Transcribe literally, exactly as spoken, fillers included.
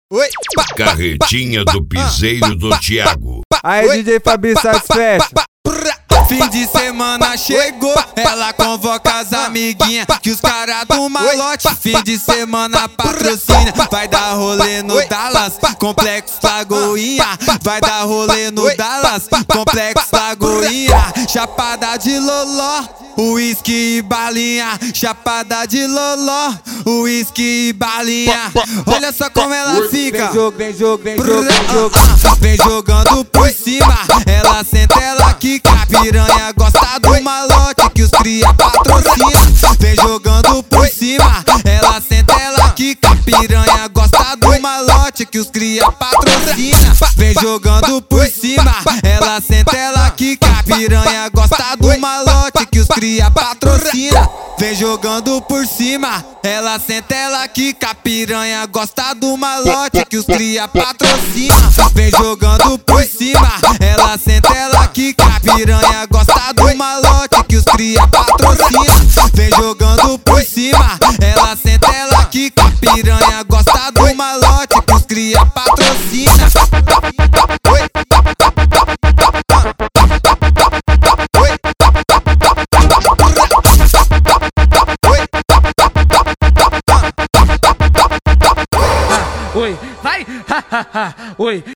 Oi, pá, Carretinha do piseiro do Thiago. Aí, D J Fabi, satisfecho. Fim de semana chegou, ela convoca as amiguinhas, que os caras do malote. Fim de semana patrocina, vai dar rolê no Dallas, Complexo Lagoinha. Vai dar rolê no Dallas, Complexo Lagoinha. Chapada de loló, uísque e balinha. Chapada de loló, uísque e balinha. Olha só como ela fica. Vem jogo, vem jogo, vem jogo, vem jogo. Vem jogando por cima, ela senta, ela quica. Piranha gosta do malote, que os cria patrocina. Vem jogando por cima, ela senta, ela quica. Piranha gosta do malote, que os cria patrocina. Vem jogando por cima, ela senta, ela quica. Piranha gosta do malote, que os cria patrocina. Vem jogando por cima, ela senta, ela quica. Piranha gosta do malote, que os cria patrocina. Vem jogando por cima, ela senta, ela quica. Piranha gosta do malote, que os cria patrocina. Vem jogando por cima, ela senta, ela quica. Piranha gosta do malote, que os cria patrocina. Oi, vai, ha ha ha, oi.